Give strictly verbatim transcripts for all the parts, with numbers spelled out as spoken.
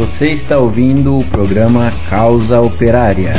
Você está ouvindo o programa Causa Operária.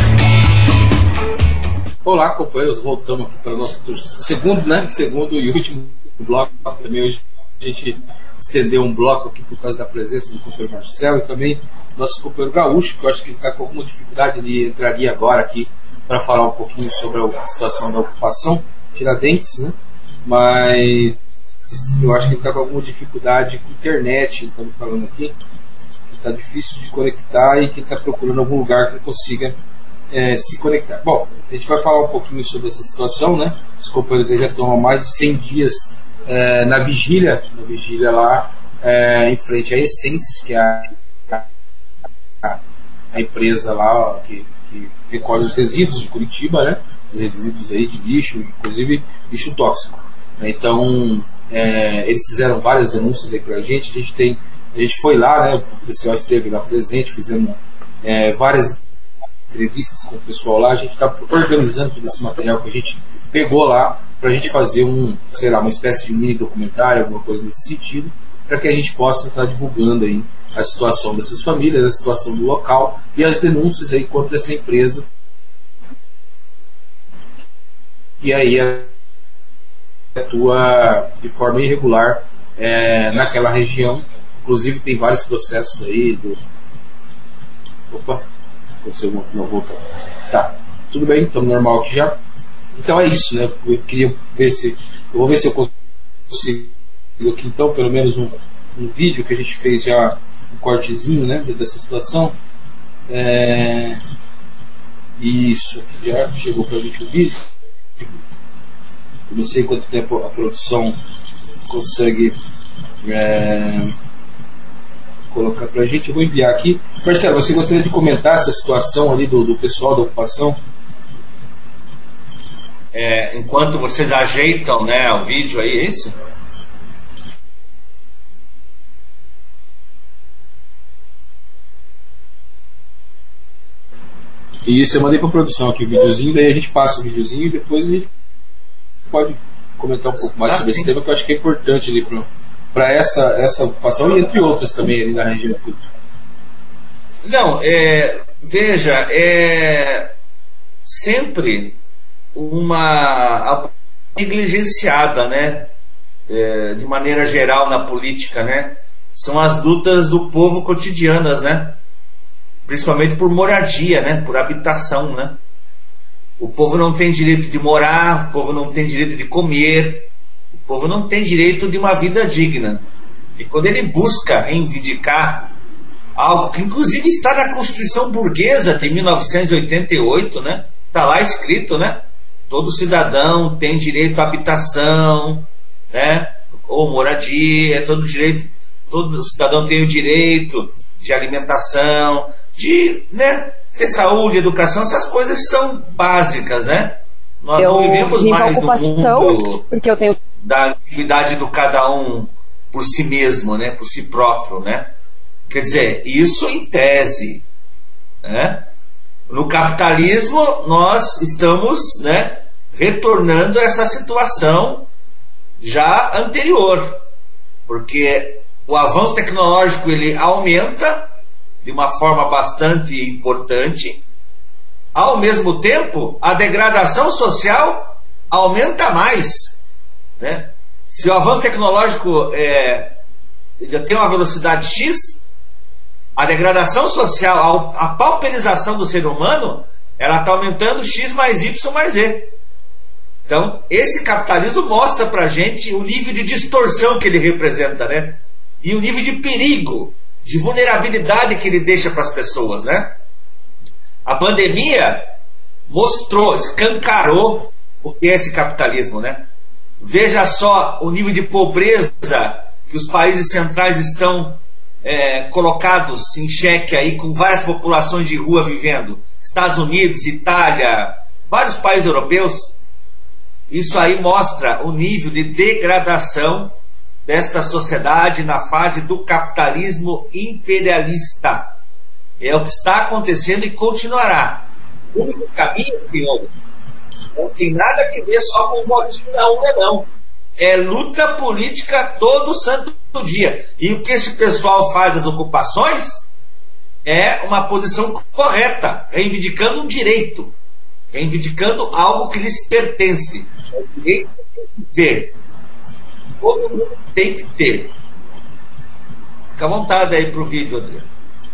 Olá, companheiros, voltamos aqui para o nosso segundo, né? Segundo e último bloco. Também hoje a gente estendeu um bloco aqui por causa da presença do companheiro Marcelo e também nosso companheiro Gaúcho, que eu acho que ele está com alguma dificuldade, ele entraria agora aqui para falar um pouquinho sobre a situação da ocupação Tiradentes, né? Mas eu acho que ele está com alguma dificuldade com a internet, estamos falando aqui. Está difícil de conectar e que está procurando algum lugar que ele consiga é, se conectar. Bom, a gente vai falar um pouquinho sobre essa situação, né? Os companheiros já estão há mais de cem dias é, na vigília, na vigília lá é, em frente à Essências, que é a, a, a empresa lá que, que recolhe os resíduos de Curitiba, né? Os resíduos aí de lixo, inclusive lixo tóxico. Então, é, eles fizeram várias denúncias aí pra gente, a gente tem A gente foi lá, né, o pessoal esteve lá presente, fizemos é, várias entrevistas com o pessoal lá. A gente está organizando todo esse material que a gente pegou lá para a gente fazer um, sei lá, uma espécie de mini documentário, alguma coisa nesse sentido, para que a gente possa estar divulgando aí a situação dessas famílias, a situação do local e as denúncias aí contra essa empresa. E aí atua de forma irregular é, naquela região. Inclusive tem vários processos aí do... Opa, aconteceu uma volta. Tá, tudo bem, estamos normal aqui já. Então é isso, né? Eu queria ver se... Eu vou ver se eu consigo aqui então, pelo menos um, um vídeo que a gente fez já, um cortezinho, né, dessa situação. É... Isso, aqui já chegou pra gente o vídeo. Eu não sei quanto tempo a produção consegue... É... colocar pra gente, eu vou enviar aqui. Marcelo, você gostaria de comentar essa situação ali do, do pessoal da ocupação? É, enquanto vocês ajeitam, né, o vídeo aí, é isso? Isso, eu mandei pra produção aqui o videozinho, daí a gente passa o videozinho e depois a gente pode comentar um pouco mais ah, sobre sim. esse tema, que eu acho que é importante ali pro para essa, essa ocupação e entre outras também ali na região. Não, é, veja, é sempre uma negligenciada, né, é, de maneira geral na política, né, são as lutas do povo cotidianas, né, principalmente por moradia, né, por habitação, né. O povo não tem direito de morar, o povo não tem direito de comer, o povo não tem direito de uma vida digna. E quando ele busca reivindicar algo que inclusive está na Constituição Burguesa de mil novecentos e oitenta e oito, né? Está lá escrito, né? Todo cidadão tem direito à habitação, né? Ou moradia, todo direito, todo cidadão tem o direito de alimentação, de, né, ter saúde, educação, essas coisas são básicas, né? Nós eu não vivemos mais no mundo porque eu tenho... da atividade do cada um por si mesmo, né? Por si próprio, né? Quer dizer, isso em tese, né? No capitalismo nós estamos, né, retornando a essa situação já anterior, porque o avanço tecnológico ele aumenta de uma forma bastante importante. Ao mesmo tempo, a degradação social aumenta mais, né? Se o avanço tecnológico é, ele tem uma velocidade X, a degradação social, a, a pauperização do ser humano, ela está aumentando X mais Y mais Z. Então, esse capitalismo mostra pra gente o nível de distorção que ele representa, né? E o nível de perigo, de vulnerabilidade que ele deixa para as pessoas, né? A pandemia mostrou, escancarou o que é esse capitalismo, né? Veja só o nível de pobreza que os países centrais estão é, colocados em xeque aí, com várias populações de rua vivendo. Estados Unidos, Itália, vários países europeus. Isso aí mostra o nível de degradação desta sociedade na fase do capitalismo imperialista. É o que está acontecendo e continuará. O único caminho, Pinhão, não tem nada a ver só com o votinho na urna, não. É luta política todo santo dia. E o que esse pessoal faz das ocupações é uma posição correta, reivindicando um direito, reivindicando algo que lhes pertence. É o direito de ter. Todo mundo tem que ter. Fica à vontade aí pro vídeo, Adriano.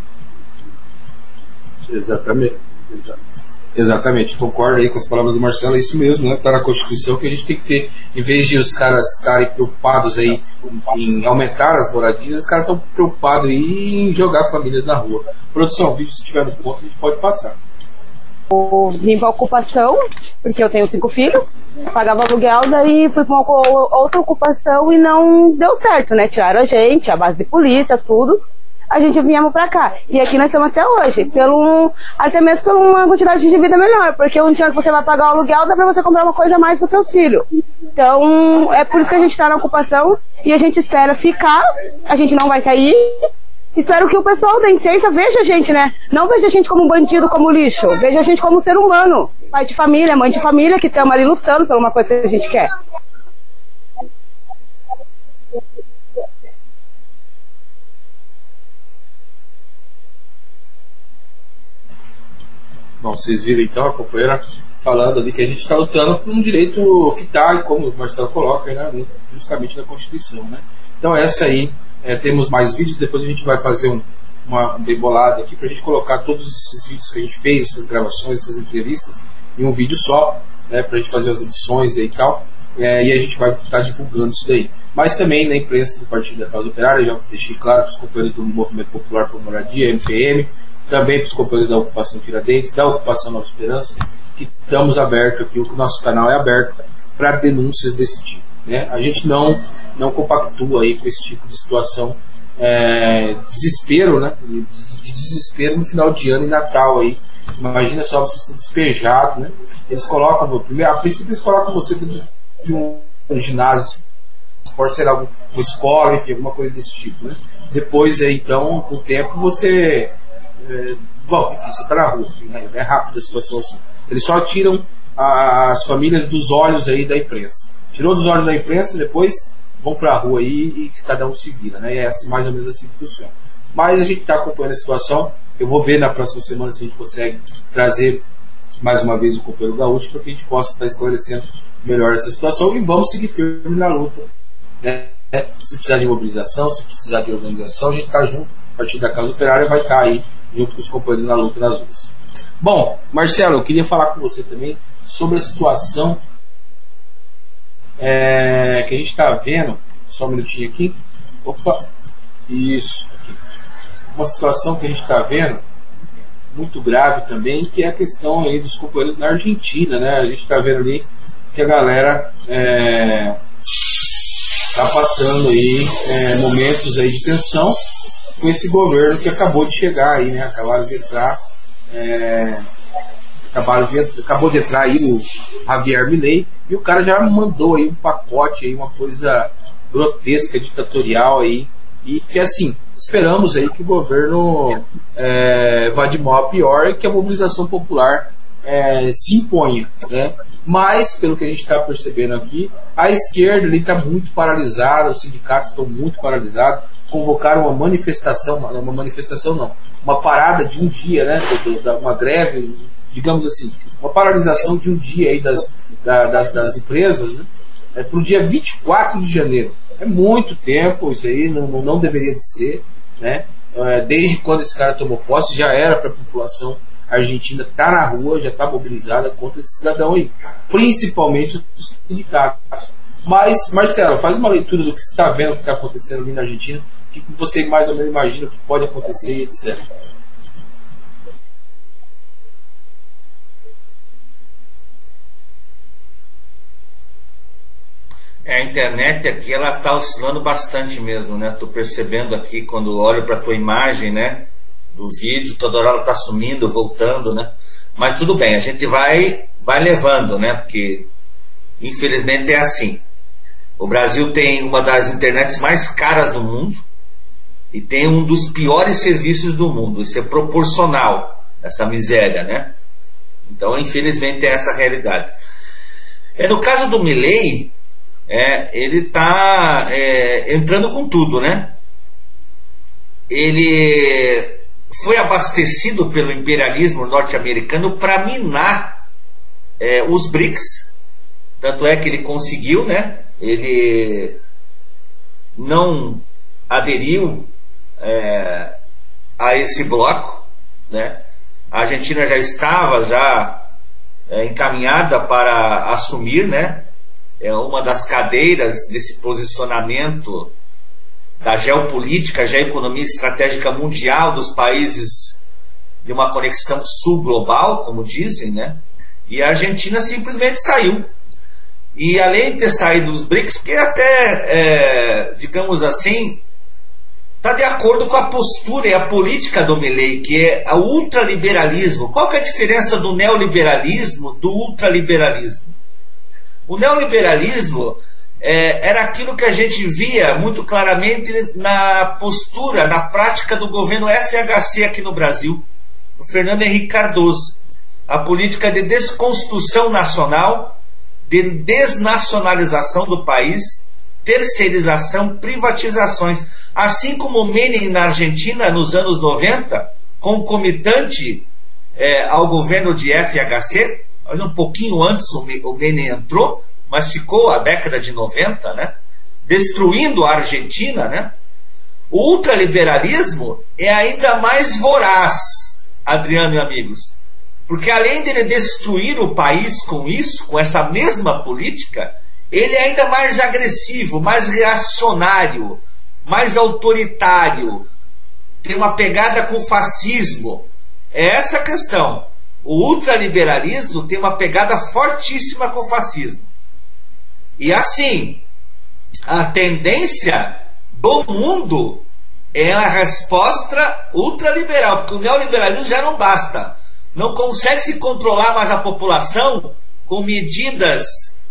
Exatamente. Exatamente, concordo aí com as palavras do Marcelo, é isso mesmo, né? Tá na Constituição que a gente tem que ter, em vez de os caras estarem preocupados aí em aumentar as moradias, os caras estão preocupados aí em jogar famílias na rua. Produção, vídeo, se tiver no ponto, a gente pode passar. Eu vim pra ocupação, porque eu tenho cinco filhos, pagava aluguel, daí fui pra uma outra ocupação e não deu certo, né? Tiraram a gente, a base de polícia, tudo. A gente viemos pra cá. E aqui nós estamos até hoje. Pelo, até mesmo por uma quantidade de vida melhor. Porque um dia que você vai pagar o aluguel, dá pra você comprar uma coisa a mais pro seu filho. Então, é por isso que a gente tá na ocupação. E a gente espera ficar. A gente não vai sair. Espero que o pessoal da Incência veja a gente, né? Não veja a gente como um bandido, como lixo. Veja a gente como um ser humano. Pai de família, mãe de família, que estamos ali lutando por uma coisa que a gente quer. Bom, vocês viram então a companheira falando ali que a gente está lutando por um direito que está, e como o Marcelo coloca, né, justamente na Constituição, né? Então essa aí, é, temos mais vídeos, depois a gente vai fazer um, uma bem bolada aqui para a gente colocar todos esses vídeos que a gente fez, essas gravações, essas entrevistas, em um vídeo só, né, para a gente fazer as edições aí e tal, é, e a gente vai estar tá divulgando isso daí. Mas também na imprensa do Partido da Causa Operária, já deixei claro para os companheiros do Movimento Popular por Moradia, M P M, também para os companheiros da Ocupação Tiradentes, da Ocupação Nova Esperança, que estamos abertos aqui, o nosso canal é aberto para denúncias desse tipo, né? A gente não, não compactua aí com esse tipo de situação, é, desespero, né? De, de desespero no final de ano e Natal aí. Imagina só você ser despejado, né? Eles colocam, primeiro, a princípio eles colocam você dentro de um, um ginásio, pode ser alguma escola, enfim, alguma coisa desse tipo, né? Depois aí, então, com o tempo você... É, bom, enfim, você está na rua, né? É rápido a situação assim. Eles só tiram a, as famílias dos olhos aí da imprensa. Tirou dos olhos da imprensa, depois vão para a rua aí e cada um se vira, né? E é assim, mais ou menos assim que funciona. Mas a gente está acompanhando a situação. Eu vou ver na próxima semana se a gente consegue trazer mais uma vez o companheiro Gaúcho para que a gente possa estar esclarecendo melhor essa situação e vamos seguir firme na luta, né? Se precisar de mobilização, se precisar de organização, a gente está junto. A partir da Casa Operária vai estar aí junto com os companheiros na luta nas ruas. Bom, Marcelo, eu queria falar com você também sobre a situação é, que a gente está vendo. Só um minutinho aqui. Opa, isso. Aqui. Uma situação que a gente está vendo muito grave também, que é a questão aí dos companheiros na Argentina, né? A gente está vendo ali que a galera está é, passando aí é, momentos aí de tensão com esse governo que acabou de chegar aí, né? Acabaram de entrar, é, acabaram de, acabou de entrar aí o Javier Milei e o cara já mandou aí um pacote aí, uma coisa grotesca, ditatorial aí, e que assim, esperamos aí que o governo é, vá de mal a pior e que a mobilização popular é, se imponha, né? Mas, pelo que a gente está percebendo aqui, a esquerda está muito paralisada, os sindicatos estão muito paralisados, convocaram uma manifestação, uma, uma manifestação não, uma parada de um dia, né, uma greve, digamos assim, uma paralisação de um dia aí das, das, das empresas, né, é, para o dia vinte e quatro de janeiro. É muito tempo, isso aí não, não deveria de ser, né? É, desde quando esse cara tomou posse, já era para a população argentina estar na rua, já está mobilizada contra esse cidadão aí, principalmente os sindicatos. Mas, Marcelo, faz uma leitura do que você está vendo, o que está acontecendo ali na Argentina, o que você mais ou menos imagina que pode acontecer, etcétera. É, a internet aqui ela está oscilando bastante mesmo, né? Estou percebendo aqui quando olho para a tua imagem, né? Do vídeo, toda hora ela está sumindo, voltando, né? Mas tudo bem, a gente vai, vai levando, né? Porque infelizmente é assim. O Brasil tem uma das internets mais caras do mundo e tem um dos piores serviços do mundo. Isso é proporcional, essa miséria, né? Então, infelizmente, é essa a realidade. É, no caso do Milei, é, ele está é, entrando com tudo, né? Ele foi abastecido pelo imperialismo norte-americano para minar é, os BRICS. Tanto é que ele conseguiu, né? Ele não aderiu é, a esse bloco, né? A Argentina já estava já é, encaminhada para assumir, né? É uma das cadeiras desse posicionamento da geopolítica, geoeconomia estratégica mundial dos países de uma conexão sul-global, como dizem, né? E a Argentina simplesmente saiu. E além de ter saído dos BRICS, porque até, é, digamos assim, está de acordo com a postura e a política do Milei, que é o ultraliberalismo. Qual que é a diferença do neoliberalismo do ultraliberalismo? O neoliberalismo é, era aquilo que a gente via muito claramente na postura, na prática do governo F H C aqui no Brasil, o Fernando Henrique Cardoso. A política de desconstrução nacional, de desnacionalização do país, terceirização, privatizações. Assim como o Menem na Argentina nos anos noventa, concomitante é, ao governo de F H C, um pouquinho antes o Menem entrou, mas ficou a década de noventa, né? Destruindo a Argentina, né? O ultraliberalismo é ainda mais voraz, Adriano e amigos, porque além de ele destruir o país com isso, com essa mesma política, ele é ainda mais agressivo, mais reacionário, mais autoritário, tem uma pegada com o fascismo. É essa a questão. O ultraliberalismo tem uma pegada fortíssima com o fascismo. E assim, a tendência do mundo é a resposta ultraliberal, porque o neoliberalismo já não basta. Não consegue se controlar mais a população com medidas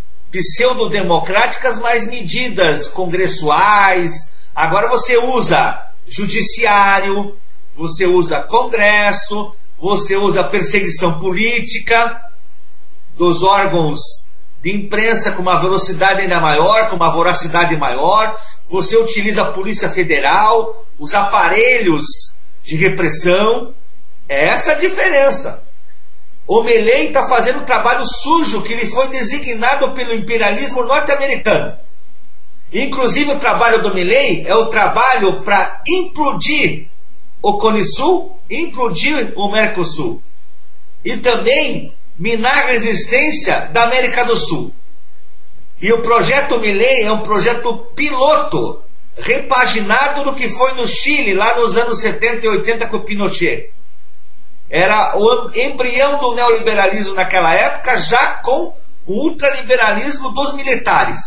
pseudodemocráticas, mas medidas congressuais. Agora você usa judiciário, você usa congresso, você usa perseguição política dos órgãos de imprensa com uma velocidade ainda maior, com uma voracidade maior. Você utiliza a Polícia Federal, os aparelhos de repressão. É essa a diferença. O Milei está fazendo o trabalho sujo que lhe foi designado pelo imperialismo norte-americano. Inclusive o trabalho do Milei é o trabalho para implodir o Cone Sul, implodir o Mercosul e também minar a resistência da América do Sul. E o projeto Milei é um projeto piloto, repaginado do que foi no Chile lá nos anos setenta e oitenta com o Pinochet. Era o embrião do neoliberalismo naquela época, já com o ultraliberalismo dos militares.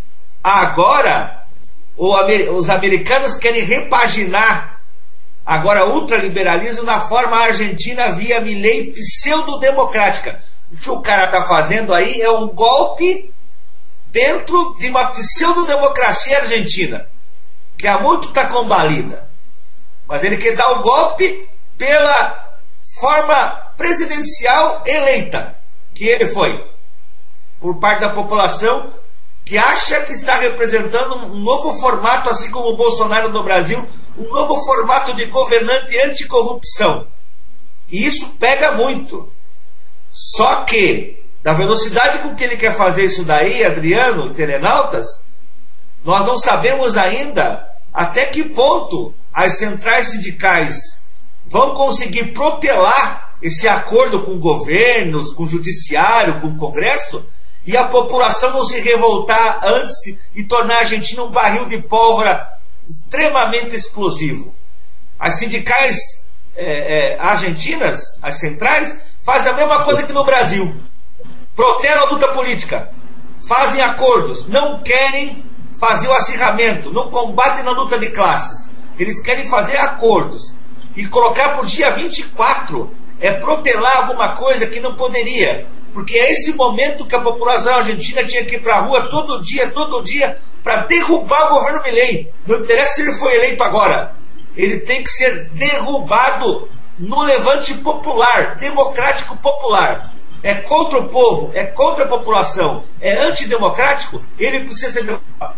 Agora, os americanos querem repaginar agora o ultraliberalismo na forma argentina via Milei pseudodemocrática. O que o cara está fazendo aí é um golpe dentro de uma pseudodemocracia argentina, que há muito está combalida. Mas ele quer dar o golpe pela forma presidencial eleita, que ele foi, por parte da população que acha que está representando um novo formato, assim como o Bolsonaro no Brasil, um novo formato de governante anticorrupção. E isso pega muito. Só que, da velocidade com que ele quer fazer isso daí, Adriano, telenautas, nós não sabemos ainda até que ponto as centrais sindicais vão conseguir protelar esse acordo com governos, com o judiciário, com o Congresso, e a população não se revoltar antes e tornar a Argentina um barril de pólvora extremamente explosivo. As sindicais é, é, argentinas, as centrais, fazem a mesma coisa que no Brasil. Protelam a luta política, fazem acordos, não querem fazer o acirramento, não combatem na luta de classes. Eles querem fazer acordos. E colocar por dia vinte e quatro é protelar alguma coisa que não poderia. Porque é esse momento que a população argentina tinha que ir para a rua todo dia, todo dia, para derrubar o governo Milei. Não interessa se ele foi eleito agora. Ele tem que ser derrubado no levante popular, democrático popular. É contra o povo, é contra a população, é antidemocrático, ele precisa ser derrubado.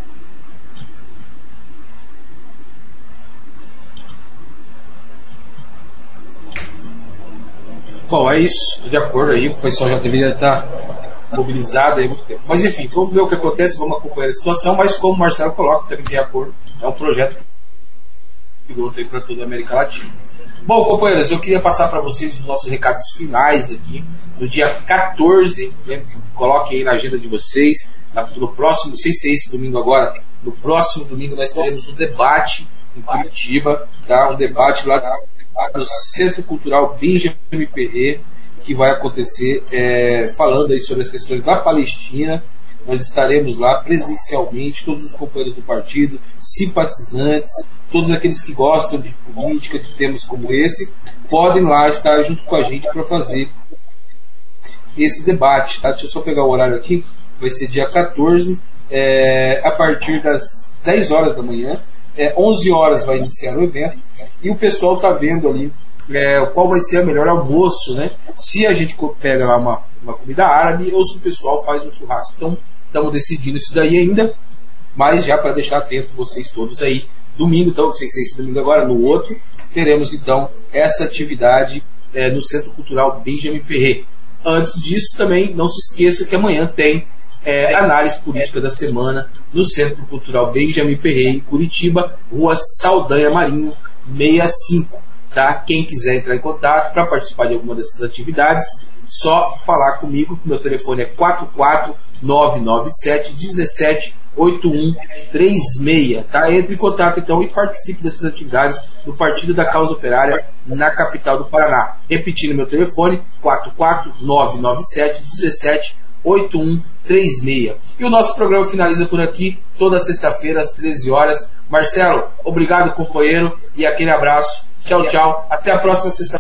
Bom, é isso, de acordo aí, o pessoal já deveria estar mobilizado aí há muito tempo. Mas enfim, vamos ver o que acontece, vamos acompanhar a situação, mas como o Marcelo coloca, também de acordo, é um projeto piloto aí para toda a América Latina. Bom, companheiros, eu queria passar para vocês os nossos recados finais aqui, no dia quatorze, né, coloquem aí na agenda de vocês, no próximo, não sei se é esse domingo agora, no próximo domingo nós teremos um debate em Curitiba, tá? Um debate lá no Centro Cultural Benjamin Perret, que vai acontecer é, falando aí sobre as questões da Palestina. Nós estaremos lá presencialmente, todos os companheiros do partido, simpatizantes, todos aqueles que gostam de política, de temas como esse, podem lá estar junto com a gente para fazer esse debate, tá? Deixa eu só pegar o horário aqui, vai ser dia quatorze, é, a partir das dez horas da manhã, é, onze horas vai iniciar o evento, e o pessoal está vendo ali é, qual vai ser o melhor almoço, né? Se a gente pega lá uma, uma comida árabe ou se o pessoal faz um churrasco. Então, estamos decidindo isso daí ainda, mas já para deixar atento vocês todos aí, domingo, então, não sei se é esse domingo agora, no outro, teremos então essa atividade é, no Centro Cultural Benjamin Perret. Antes disso, também não se esqueça que amanhã tem é, análise política da semana no Centro Cultural Benjamin Perret, em Curitiba, Rua Saldanha Marinho, sessenta e cinco. Tá? Quem quiser entrar em contato para participar de alguma dessas atividades, só falar comigo, que meu telefone é quatro quatro nove nove sete um sete oito um três seis, tá? Entre em contato então e participe dessas atividades do Partido da Causa Operária na capital do Paraná. Repetindo meu telefone, quatro quatro nove nove sete um sete oito um três seis. E o nosso programa finaliza por aqui, toda sexta-feira às treze horas. Marcelo, obrigado, companheiro, e aquele abraço. Tchau, tchau. Até a próxima sexta-feira.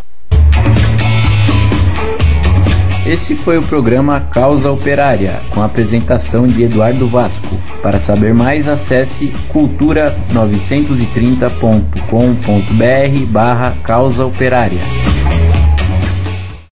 Esse foi o programa Causa Operária, com a apresentação de Eduardo Vasco. Para saber mais, acesse cultura novecentos e trinta ponto com ponto br barra Causa Operária.